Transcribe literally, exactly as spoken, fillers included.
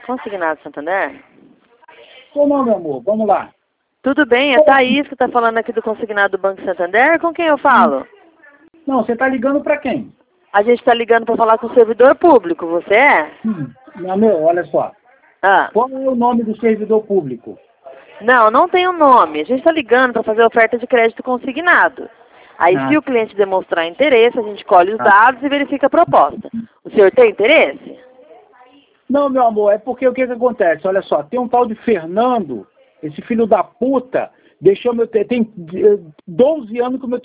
Consignado Santander? Ou não, meu amor? Vamos lá. Tudo bem, é Thaís que está falando aqui do Consignado do Banco Santander. Com quem eu falo? Não, você está ligando para quem? A gente está ligando para falar com o servidor público, você é? Hum, meu amor, olha só. Ah. Qual é o nome do servidor público? Não, não tem um nome. A gente está ligando para fazer oferta de crédito consignado. Aí, Ah. se o cliente demonstrar interesse, a gente colhe os Ah. dados e verifica a proposta. O senhor tem interesse? Não, meu amor, é porque o que que acontece? Olha só, tem um tal de Fernando, esse filho da puta, deixou meu... Tem doze anos que o meu